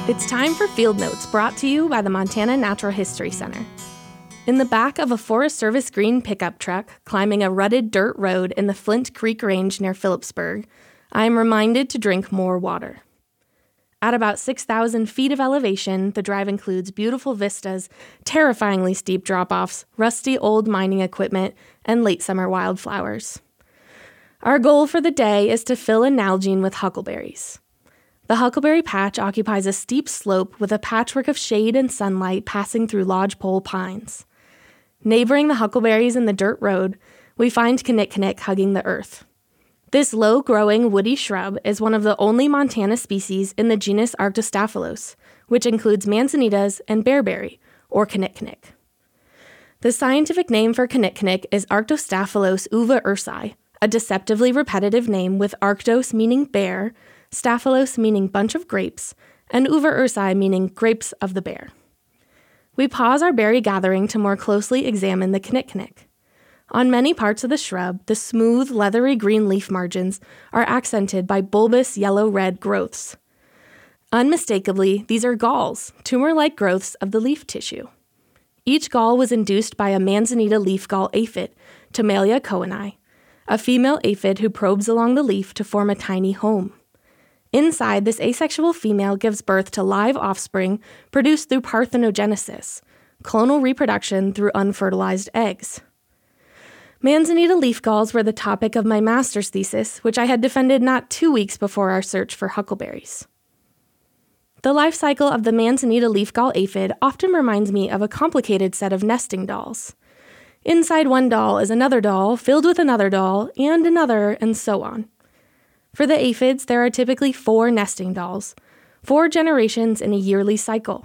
It's time for Field Notes, brought to you by the Montana Natural History Center. In the back of a Forest Service green pickup truck climbing a rutted dirt road in the Flint Creek Range near Phillipsburg, I am reminded to drink more water. At about 6,000 feet of elevation, the drive includes beautiful vistas, terrifyingly steep drop-offs, rusty old mining equipment, and late summer wildflowers. Our goal for the day is to fill a Nalgene with huckleberries. The huckleberry patch occupies a steep slope with a patchwork of shade and sunlight passing through lodgepole pines. Neighboring the huckleberries and the dirt road, we find kinnikinnick hugging the earth. This low-growing woody shrub is one of the only Montana species in the genus Arctostaphylos, which includes manzanitas and bearberry, or kinnikinnick. The scientific name for kinnikinnick is Arctostaphylos uva ursi, a deceptively repetitive name with arctos meaning bear, staphylos meaning bunch of grapes, and uva ursi meaning grapes of the bear. We pause our berry gathering to more closely examine the kinnikinnick. On many parts of the shrub, the smooth, leathery green leaf margins are accented by bulbous yellow-red growths. Unmistakably, these are galls, tumor-like growths of the leaf tissue. Each gall was induced by a manzanita leaf gall aphid, Tomalia coheni, a female aphid who probes along the leaf to form a tiny home. Inside, this asexual female gives birth to live offspring produced through parthenogenesis, clonal reproduction through unfertilized eggs. Manzanita leaf galls were the topic of my master's thesis, which I had defended not 2 weeks before our search for huckleberries. The life cycle of the manzanita leaf gall aphid often reminds me of a complicated set of nesting dolls. Inside one doll is another doll, filled with another doll, and another, and so on. For the aphids, there are typically 4 nesting dolls, 4 generations in a yearly cycle.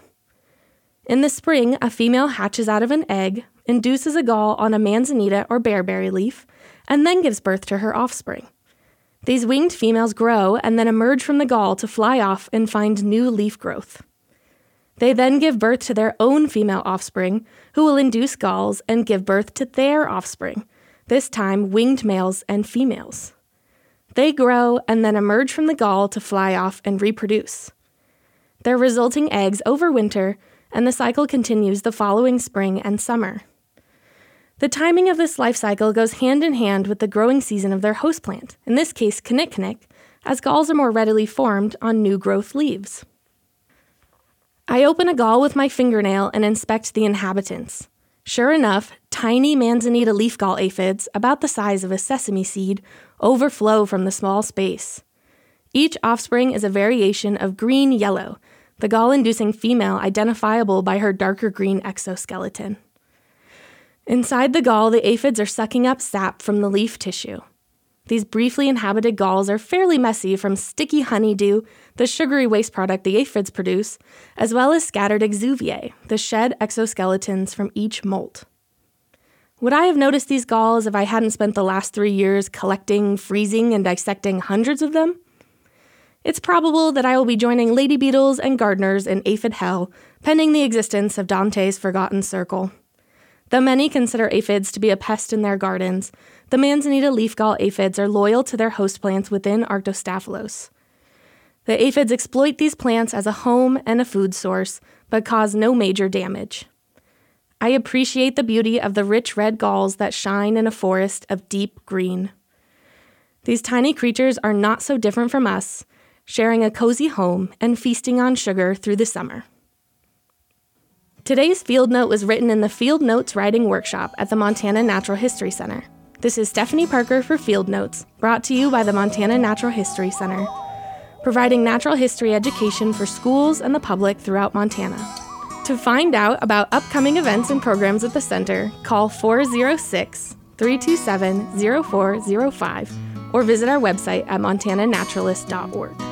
In the spring, a female hatches out of an egg, induces a gall on a manzanita or bearberry leaf, and then gives birth to her offspring. These winged females grow and then emerge from the gall to fly off and find new leaf growth. They then give birth to their own female offspring, who will induce galls and give birth to their offspring, this time winged males and females. They grow and then emerge from the gall to fly off and reproduce. Their resulting eggs overwinter, and the cycle continues the following spring and summer. The timing of this life cycle goes hand in hand with the growing season of their host plant, in this case kinnikinnick, as galls are more readily formed on new growth leaves. I open a gall with my fingernail and inspect the inhabitants. Sure enough, tiny manzanita leaf gall aphids, about the size of a sesame seed, overflow from the small space. Each offspring is a variation of green-yellow, the gall-inducing female identifiable by her darker green exoskeleton. Inside the gall, the aphids are sucking up sap from the leaf tissue. These briefly inhabited galls are fairly messy from sticky honeydew, the sugary waste product the aphids produce, as well as scattered exuviae, the shed exoskeletons from each molt. Would I have noticed these galls if I hadn't spent the last 3 years collecting, freezing, and dissecting hundreds of them? It's probable that I will be joining lady beetles and gardeners in aphid hell, pending the existence of Dante's Forgotten Circle. Though many consider aphids to be a pest in their gardens, the manzanita leaf gall aphids are loyal to their host plants within Arctostaphylos. The aphids exploit these plants as a home and a food source, but cause no major damage. I appreciate the beauty of the rich red galls that shine in a forest of deep green. These tiny creatures are not so different from us, sharing a cozy home and feasting on sugar through the summer. Today's Field Note was written in the Field Notes Writing Workshop at the Montana Natural History Center. This is Stephanie Parker for Field Notes, brought to you by the Montana Natural History Center, providing natural history education for schools and the public throughout Montana. To find out about upcoming events and programs at the center, call 406-327-0405 or visit our website at montananaturalist.org.